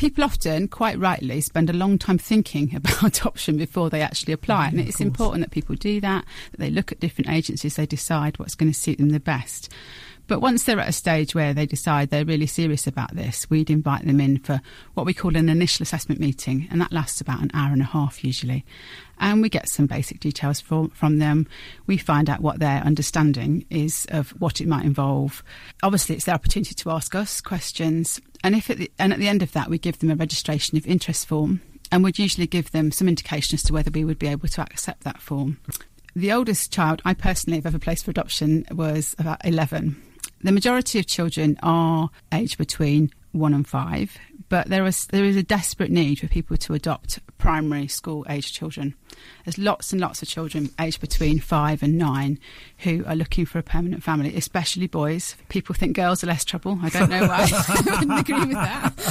People often, quite rightly, spend a long time thinking about adoption before they actually apply. And it's important that people do that they look at different agencies, they decide what's going to suit them the best. But once they're at a stage where they decide they're really serious about this, we'd invite them in for what we call an initial assessment meeting, and that lasts about an hour and a half usually. And we get some basic details from them. We find out what their understanding is of what it might involve. Obviously, it's their opportunity to ask us questions. And at the end of that, we give them a registration of interest form, and would usually give them some indication as to whether we would be able to accept that form. The oldest child I personally have ever placed for adoption was about 11. The majority of children are aged between 1 and 5, but there is a desperate need for people to adopt primary school aged children. There's lots and lots of children aged between 5 and 9 who are looking for a permanent family, especially boys. People think girls are less trouble. I don't know why. I wouldn't agree with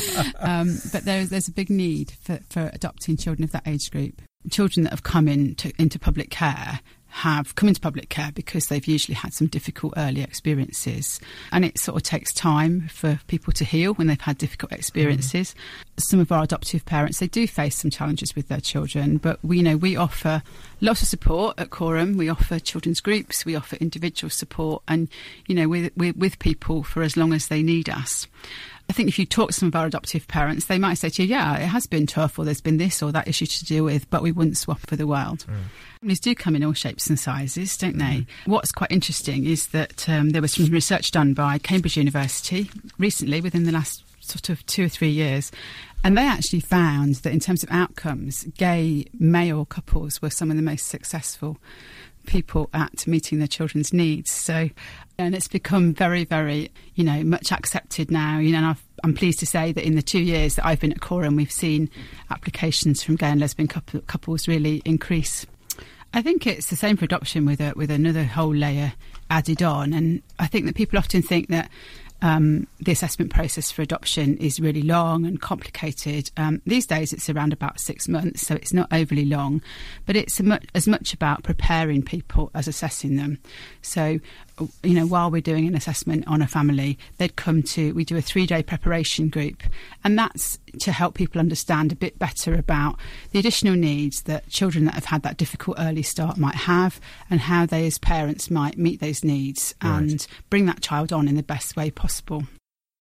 that. But there's a big need for adopting children of that age group. Children that have come into public care have come into public care because they've usually had some difficult early experiences, and it sort of takes time for people to heal when they've had difficult experiences. Some of our adoptive parents, they do face some challenges with their children, but we offer lots of support at Coram. We offer children's groups, we offer individual support, and we're with people for as long as they need us. I think if you talk to some of our adoptive parents, they might say to you, yeah, it has been tough, or there's been this or that issue to deal with, but we wouldn't swap for the world. Families do come in all shapes and sizes, don't they? What's quite interesting is that there was some research done by Cambridge University recently, within the last sort of 2 or 3 years, and they actually found that in terms of outcomes, gay male couples were some of the most successful people at meeting their children's needs. And it's become very, very, much accepted now. And I'm pleased to say that in the 2 years that I've been at Coram, we've seen applications from gay and lesbian couples really increase. I think it's the same for adoption with another whole layer added on. And I think that people often think that the assessment process for adoption is really long and complicated. These days it's around about 6 months, so it's not overly long, but it's as much about preparing people as assessing them. So, while we're doing an assessment on a family, we do a 3-day preparation group, and that's to help people understand a bit better about the additional needs that children that have had that difficult early start might have, and how they as parents might meet those needs and bring that child on in the best way possible.